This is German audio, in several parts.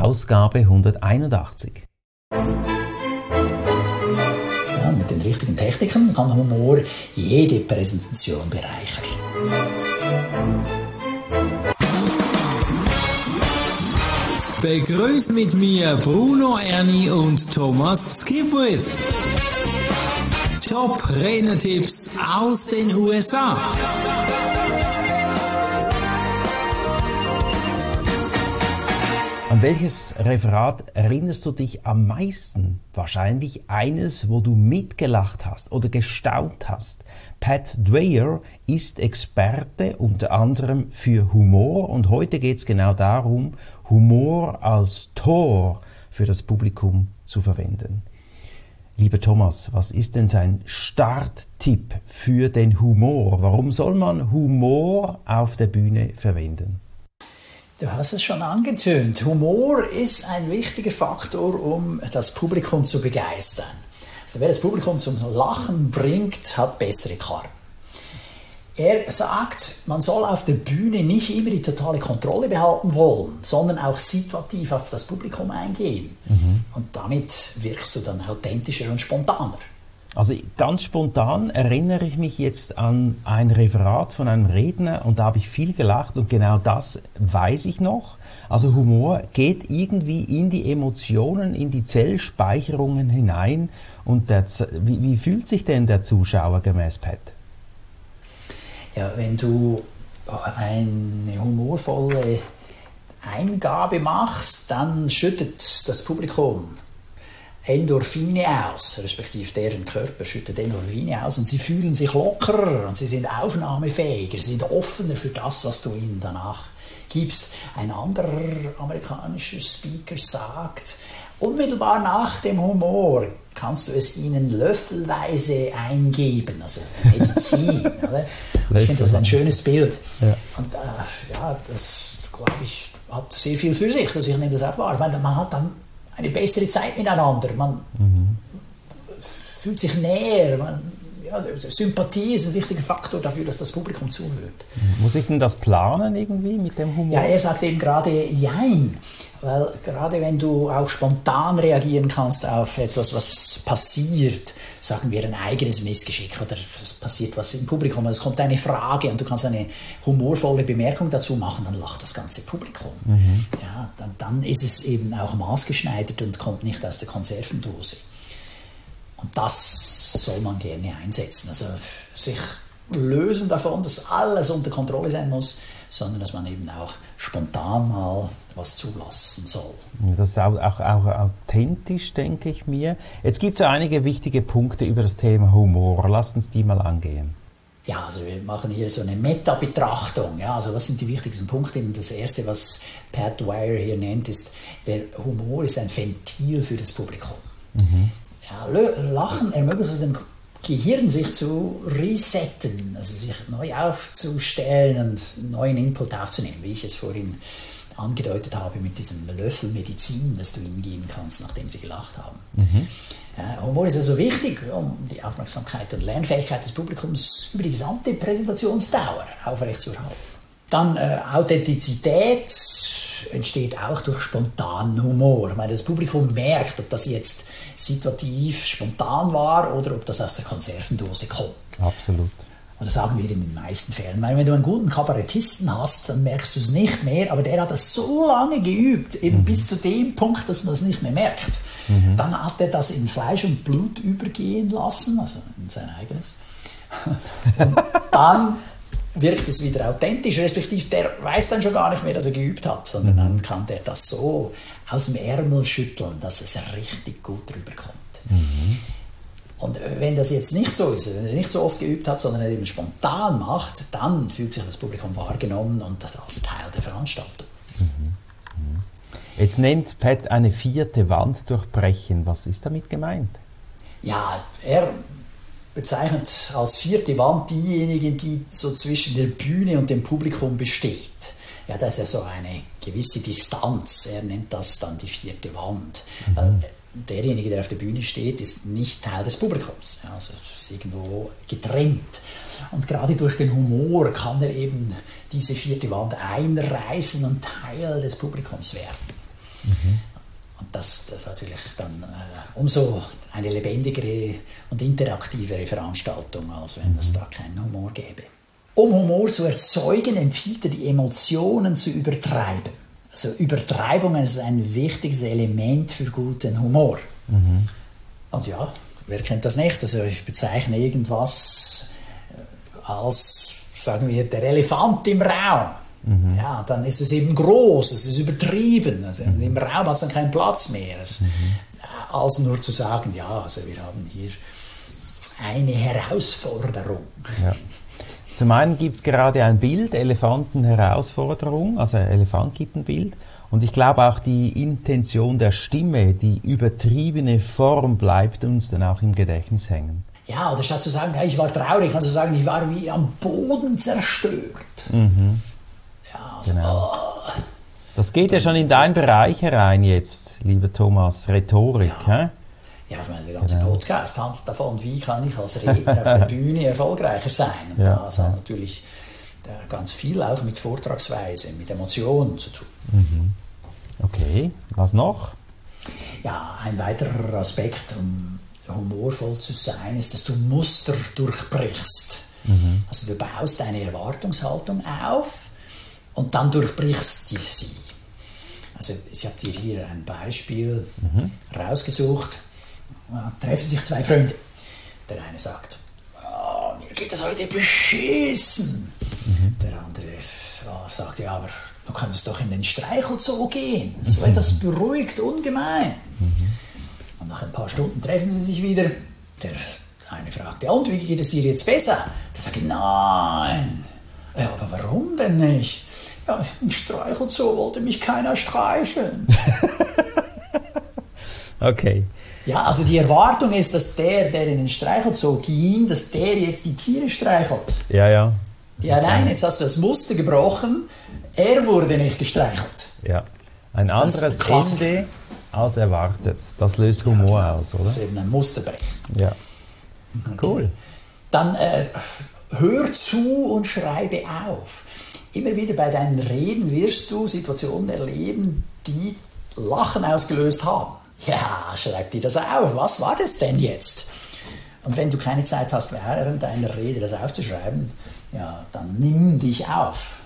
Ausgabe 181. Ja, mit den richtigen Techniken kann Humor jede Präsentation bereichern. Begrüßt mit mir Bruno Erni und Thomas Skipwith. Top-Rednertipps aus den USA. An welches Referat erinnerst du dich am meisten? Wahrscheinlich eines, wo du mitgelacht hast oder gestaunt hast. Pat Dwyer ist Experte unter anderem für Humor und heute geht es genau darum, Humor als Tor für das Publikum zu verwenden. Lieber Thomas, was ist denn sein Starttipp für den Humor? Warum soll man Humor auf der Bühne verwenden? Du hast es schon angetönt. Humor ist ein wichtiger Faktor, um das Publikum zu begeistern. Also wer das Publikum zum Lachen bringt, hat bessere Karten. Er sagt, man soll auf der Bühne nicht immer die totale Kontrolle behalten wollen, sondern auch situativ auf das Publikum eingehen. Und damit wirkst du dann authentischer und spontaner. Also ganz spontan erinnere ich mich jetzt an ein Referat von einem Redner und da habe ich viel gelacht und genau das weiß ich noch. Also Humor geht irgendwie in die Emotionen, in die Zellspeicherungen hinein und wie fühlt sich denn der Zuschauer gemäß Pat? Ja, wenn du eine humorvolle Eingabe machst, dann schüttet das Publikum Endorphine aus, respektive deren Körper schüttet Endorphine aus und sie fühlen sich lockerer und sie sind aufnahmefähiger, sie sind offener für das, was du ihnen danach gibst. Ein anderer amerikanischer Speaker sagt, unmittelbar nach dem Humor kannst du es ihnen löffelweise eingeben, also Medizin. Oder? Ich finde das ein schönes Bild. Ja. Und das, glaube ich, hat sehr viel für sich, also ich nehme das auch wahr, weil man hat dann eine bessere Zeit miteinander, man fühlt sich näher, Sympathie ist ein wichtiger Faktor dafür, dass das Publikum zuhört. Muss ich denn das planen irgendwie mit dem Humor? Ja, er sagt eben gerade Jein, weil gerade wenn du auch spontan reagieren kannst auf etwas, was passiert, sagen wir ein eigenes Missgeschick oder es passiert was im Publikum, es kommt eine Frage und du kannst eine humorvolle Bemerkung dazu machen, dann lacht das ganze Publikum. Ja, dann ist es eben auch maßgeschneidert und kommt nicht aus der Konservendose. Und das soll man gerne einsetzen. Also sich lösen davon, dass alles unter Kontrolle sein muss, sondern dass man eben auch spontan mal was zulassen soll. Das ist auch authentisch, denke ich mir. Jetzt gibt es ja einige wichtige Punkte über das Thema Humor. Lasst uns die mal angehen. Ja, also wir machen hier so eine Meta-Betrachtung. Ja, also was sind die wichtigsten Punkte? Und das Erste, was Pat Dwyer hier nennt, ist, der Humor ist ein Ventil für das Publikum. Ja, Lachen ermöglicht es dem Gehirn, sich zu resetten, also sich neu aufzustellen und neuen Input aufzunehmen, wie ich es vorhin angedeutet habe mit diesem Löffel Medizin, das du ihnen geben kannst, nachdem sie gelacht haben. Ja, Humor ist also wichtig, um die Aufmerksamkeit und Lernfähigkeit des Publikums über die gesamte Präsentationsdauer aufrechtzuerhalten. Dann Authentizität entsteht auch durch spontanen Humor. Ich meine, das Publikum merkt, ob das jetzt situativ spontan war oder ob das aus der Konservendose kommt. Absolut. Und das sagen wir in den meisten Fällen. Weil wenn du einen guten Kabarettisten hast, dann merkst du es nicht mehr, aber der hat das so lange geübt, eben bis zu dem Punkt, dass man es nicht mehr merkt. Dann hat er das in Fleisch und Blut übergehen lassen, also in sein eigenes. Und dann wirkt es wieder authentisch, respektive der weiß dann schon gar nicht mehr, dass er geübt hat, sondern dann kann der das so aus dem Ärmel schütteln, dass es richtig gut rüberkommt. Und wenn das jetzt nicht so ist, wenn er nicht so oft geübt hat, sondern er eben spontan macht, dann fühlt sich das Publikum wahrgenommen und das als Teil der Veranstaltung. Jetzt nennt Pat eine 4. Wand durchbrechen. Was ist damit gemeint? Ja, er bezeichnet als 4. Wand diejenigen, die so zwischen der Bühne und dem Publikum besteht. Ja, das ist ja so eine gewisse Distanz. Er nennt das dann die 4. Wand. Weil derjenige, der auf der Bühne steht, ist nicht Teil des Publikums. Ja, also ist irgendwo getrennt. Und gerade durch den Humor kann er eben diese 4. Wand einreißen und Teil des Publikums werden. Und das ist natürlich dann umso eine lebendigere und interaktivere Veranstaltung, als wenn es da keinen Humor gäbe. Um Humor zu erzeugen, empfiehlt er, die Emotionen zu übertreiben. Also Übertreibung ist ein wichtiges Element für guten Humor. Und ja, wer kennt das nicht? Also ich bezeichne irgendwas als, sagen wir, der Elefant im Raum. Ja, dann ist es eben groß, es ist übertrieben. Also im Raum hat es dann keinen Platz mehr. Als nur zu sagen, ja, also wir haben hier eine Herausforderung. Ja. Zum einen gibt es gerade ein Bild, Elefantenherausforderung, also ein Elefant gibt ein Bild. Und ich glaube auch die Intention der Stimme, die übertriebene Form bleibt uns dann auch im Gedächtnis hängen. Ja, oder statt zu sagen, hey, ich war traurig, kannst du sagen, ich war wie am Boden zerstört. Ja, also, Genau. Das geht ja schon in deinen Bereich herein jetzt, lieber Thomas, Rhetorik. Ja. Ja, ich meine, der ganze Podcast handelt davon, wie kann ich als Redner auf der Bühne erfolgreicher sein. Und das hat natürlich ganz viel auch mit Vortragsweise, mit Emotionen zu tun. Okay, was noch? Ja, ein weiterer Aspekt, um humorvoll zu sein, ist, dass du Muster durchbrichst. Also du baust eine Erwartungshaltung auf und dann durchbrichst du sie. Also ich habe dir hier ein Beispiel rausgesucht. Treffen sich zwei Freunde. Der eine sagt, mir geht es heute beschissen. Der andere sagt, ja, aber du kannst doch in den Streichelzoo gehen. So etwas beruhigt ungemein. Und nach ein paar Stunden treffen sie sich wieder. Der eine fragt, ja, und wie geht es dir jetzt besser? Der sagt, nein. Ja, aber warum denn nicht? Ja, im Streichelzoo wollte mich keiner streicheln. Okay. Ja, also die Erwartung ist, dass der in den Streichelzoo ging, dass der jetzt die Tiere streichelt. Ja. Ja, nein, jetzt hast du das Muster gebrochen. Er wurde nicht gestreichelt. Ja. Ein anderes Ende als erwartet. Das löst Humor aus, oder? Das ist eben ein Musterbrechen. Ja. Cool. Dann hör zu und schreibe auf. Immer wieder bei deinen Reden wirst du Situationen erleben, die Lachen ausgelöst haben. Ja, schreib dir das auf. Was war das denn jetzt? Und wenn du keine Zeit hast, während deiner Rede das aufzuschreiben, ja, dann nimm dich auf.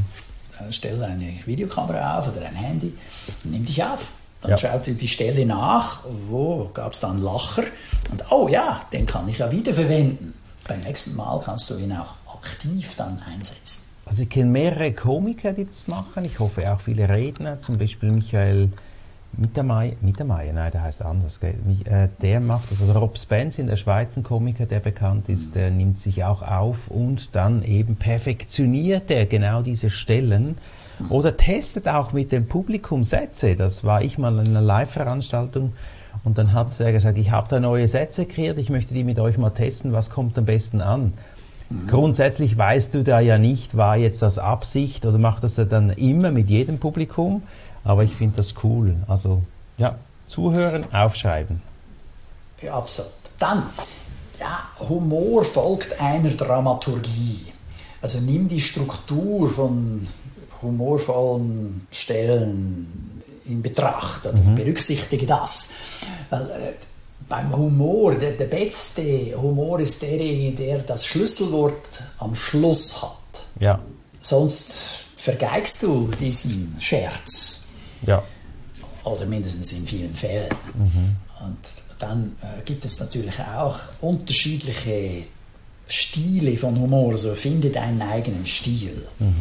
Stell eine Videokamera auf oder ein Handy und nimm dich auf. Dann schau dir die Stelle nach, wo gab es dann Lacher. Und oh ja, den kann ich ja wiederverwenden. Beim nächsten Mal kannst du ihn auch aktiv dann einsetzen. Also ich kenne mehrere Komiker, die das machen. Ich hoffe auch viele Redner, zum Beispiel Michael Mittermeier, nein, der heißt anders. Der macht das, also Rob Spence in der Schweiz, ein Komiker, der bekannt ist, der nimmt sich auch auf und dann eben perfektioniert er genau diese Stellen oder testet auch mit dem Publikum Sätze. Das war ich mal in einer Live-Veranstaltung und dann hat er gesagt, ich habe da neue Sätze kreiert, ich möchte die mit euch mal testen, was kommt am besten an? Grundsätzlich weißt du da ja nicht, war jetzt das Absicht oder macht das er dann immer mit jedem Publikum? Aber ich finde das cool. Also, ja, zuhören, aufschreiben. Ja, absolut. Dann, ja, Humor folgt einer Dramaturgie. Also nimm die Struktur von humorvollen Stellen in Betracht oder berücksichtige das. Weil, beim Humor, der beste Humor ist derjenige, der das Schlüsselwort am Schluss hat. Ja. Sonst vergeigst du diesen Scherz. Ja. Oder mindestens in vielen Fällen. Und dann gibt es natürlich auch unterschiedliche Stile von Humor. Also finde deinen eigenen Stil.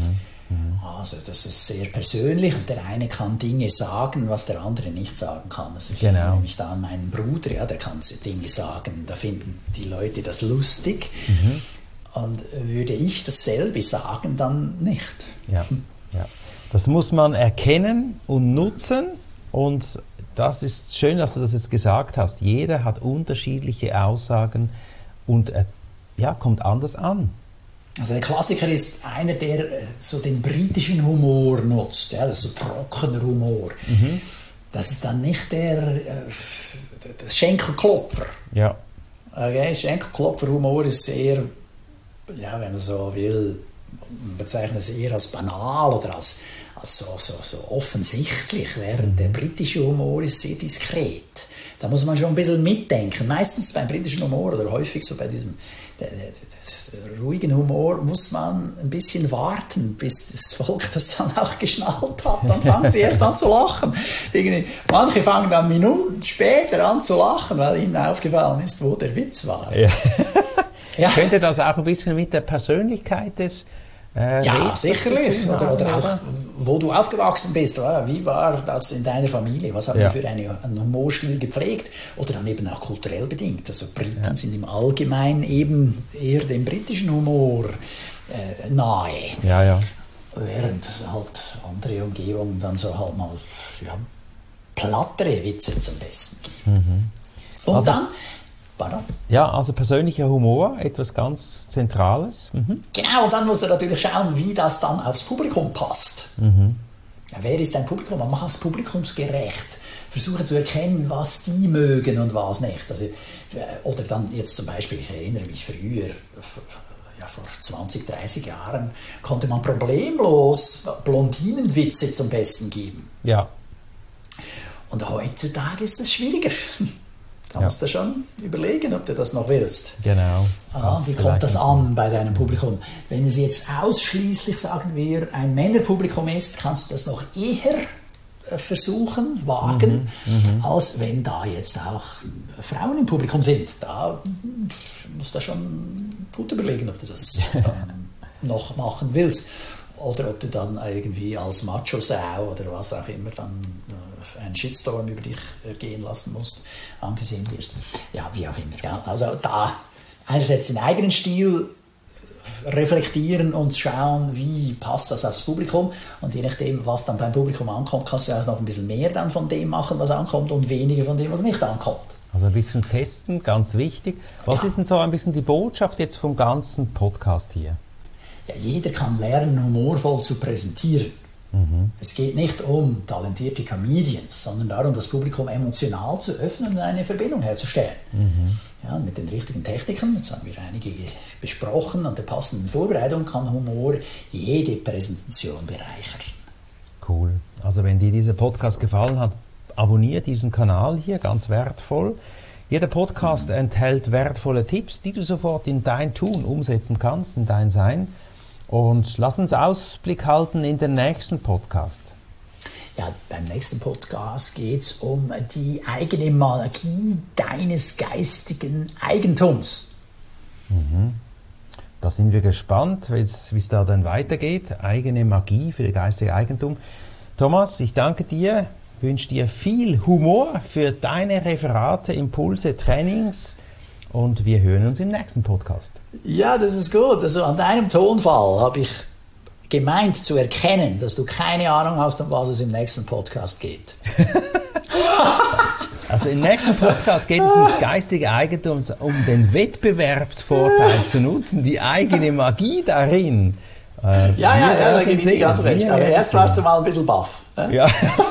Also das ist sehr persönlich und der eine kann Dinge sagen, was der andere nicht sagen kann. Also ich erinnere mich da an meinen Bruder, ja, der kann Dinge sagen, da finden die Leute das lustig. Und würde ich dasselbe sagen, dann nicht. Ja. Das muss man erkennen und nutzen und das ist schön, dass du das jetzt gesagt hast. Jeder hat unterschiedliche Aussagen und kommt anders an. Also der Klassiker ist einer, der so den britischen Humor nutzt, ja, das ist so trockener Humor. Das ist dann nicht der Schenkelklopfer. Ja. Okay, Schenkelklopfer-Humor ist sehr, ja, wenn man so will, man bezeichnet es eher als banal oder als also so offensichtlich, während der britische Humor ist sehr diskret. Da muss man schon ein bisschen mitdenken. Meistens beim britischen Humor oder häufig so bei diesem ruhigen Humor muss man ein bisschen warten, bis das Volk das dann auch geschnallt hat. Dann fangen sie erst an zu lachen. Manche fangen dann Minuten später an zu lachen, weil ihnen aufgefallen ist, wo der Witz war. Ja. Ja. Könnte das auch ein bisschen mit der Persönlichkeit des ja, sicherlich. Oder auch, wo du aufgewachsen bist. Wie war das in deiner Familie? Was haben die für einen Humorstil gepflegt? Oder dann eben auch kulturell bedingt. Also Briten sind im Allgemeinen eben eher dem britischen Humor nahe. Ja. Während halt andere Umgebungen dann so halt mal plattere Witze zum Besten geben. Und also, dann... Pardon? Ja, also persönlicher Humor, etwas ganz Zentrales. Genau, und dann muss er natürlich schauen, wie das dann aufs Publikum passt. Ja, wer ist dein Publikum? Man macht es publikumsgerecht. Versuchen zu erkennen, was die mögen und was nicht. Also, oder dann jetzt zum Beispiel, ich erinnere mich früher, vor 20, 30 Jahren, konnte man problemlos Blondinenwitze zum Besten geben. Ja. Und heutzutage ist es schwieriger. Da musst du schon überlegen, ob du das noch willst. Genau. Wie kommt das an bei deinem Publikum? Wenn es jetzt ausschließlich, sagen wir, ein Männerpublikum ist, kannst du das noch eher versuchen, wagen, als wenn da jetzt auch Frauen im Publikum sind. Da musst du schon gut überlegen, ob du das noch machen willst. Oder ob du dann irgendwie als Macho-Sau oder was auch immer dann einen Shitstorm über dich ergehen lassen musst, angesehen wirst. Ja, wie auch immer. Also da einerseits den eigenen Stil reflektieren und schauen, wie passt das aufs Publikum. Und je nachdem, was dann beim Publikum ankommt, kannst du auch noch ein bisschen mehr dann von dem machen, was ankommt und weniger von dem, was nicht ankommt. Also ein bisschen testen, ganz wichtig. Was ist denn so ein bisschen die Botschaft jetzt vom ganzen Podcast hier? Ja, jeder kann lernen, humorvoll zu präsentieren. Es geht nicht um talentierte Comedians, sondern darum, das Publikum emotional zu öffnen und eine Verbindung herzustellen. Ja, mit den richtigen Techniken, jetzt haben wir einige besprochen, und der passenden Vorbereitung kann Humor jede Präsentation bereichern. Cool. Also wenn dir dieser Podcast gefallen hat, abonniere diesen Kanal hier, ganz wertvoll. Jeder Podcast enthält wertvolle Tipps, die du sofort in dein Tun umsetzen kannst, in dein Sein. Und lass uns Ausblick halten in den nächsten Podcast. Ja, beim nächsten Podcast geht es um die eigene Magie deines geistigen Eigentums. Da sind wir gespannt, wie es da dann weitergeht. Eigene Magie für das geistige Eigentum. Thomas, ich danke dir, wünsche dir viel Humor für deine Referate, Impulse, Trainings. Und wir hören uns im nächsten Podcast. Ja, das ist gut. Also an deinem Tonfall habe ich gemeint zu erkennen, dass du keine Ahnung hast, um was es im nächsten Podcast geht. Also im nächsten Podcast geht es ums geistige Eigentum, um den Wettbewerbsvorteil zu nutzen, die eigene Magie darin. Da gebe ich dir ganz recht. Aber erst warst du mal ein bisschen baff. Ja.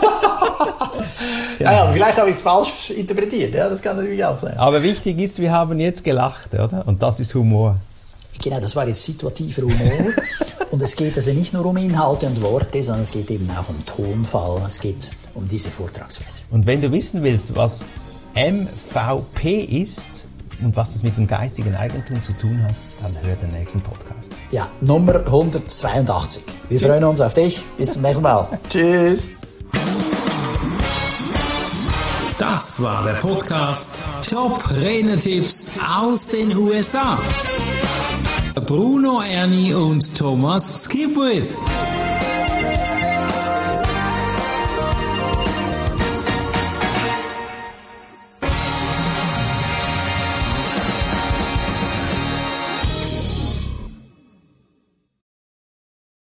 Ja, vielleicht habe ich es falsch interpretiert. Ja, das kann natürlich auch sein. Aber wichtig ist, wir haben jetzt gelacht, oder? Und das ist Humor. Genau, das war jetzt situativer Humor. Und es geht also nicht nur um Inhalte und Worte, sondern es geht eben auch um Tonfall. Es geht um diese Vortragsweise. Und wenn du wissen willst, was MVP ist und was das mit dem geistigen Eigentum zu tun hat, dann hör den nächsten Podcast. Ja, Nummer 182. Wir freuen uns auf dich. Bis zum nächsten Mal. Tschüss. Das war der Podcast Top Renetipps aus den USA. Bruno Erni und Thomas Skipwith.